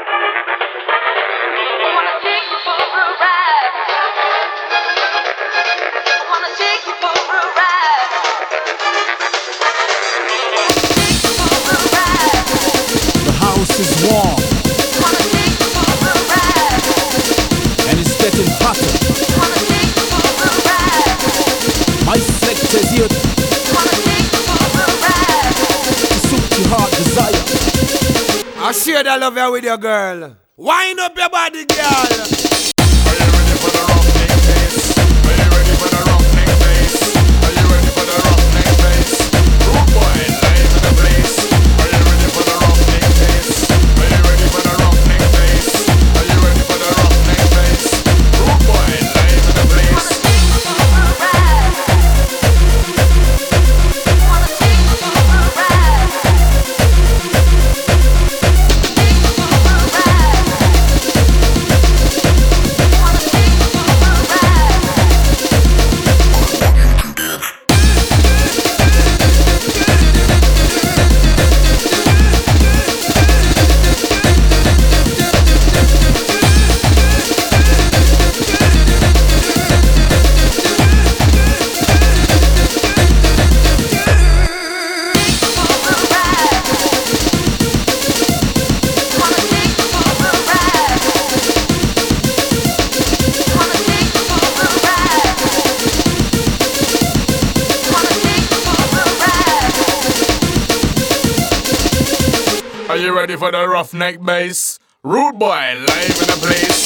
Wanna take you for a ride. Wanna take you for a ride. For a ride. The house is warm Wanna take you for a ride. and it's getting hotter. Wanna take you for a ride. My selector's here to Wanna take you for a ride. suit your heart desire. I share that love here with your girl. Wind up your body, girl. Are you ready for the rough neck bass? Are you ready for the rough neck bass? Are you ready for the rough neck bass? Rude boy, live in the place. Are you ready for the rough neck bass? Are you ready for the rough neck bass? Are you ready for the rough neck bass? Rude boy, live in the place. Wanna take you for a ride. Wanna take you for a ride. Are you ready for the rough neck bass? Rude boy, live in the place.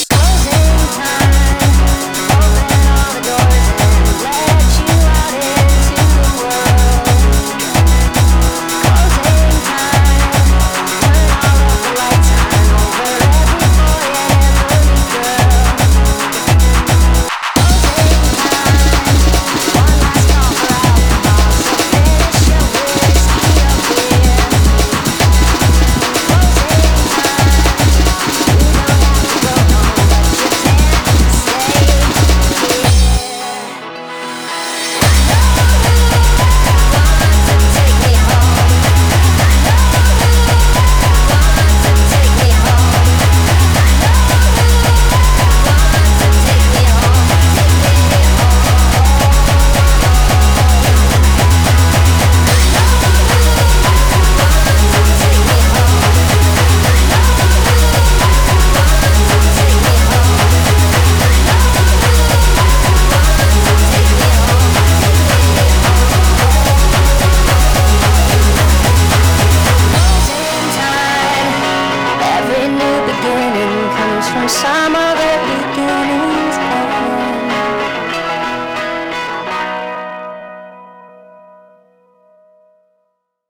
From summer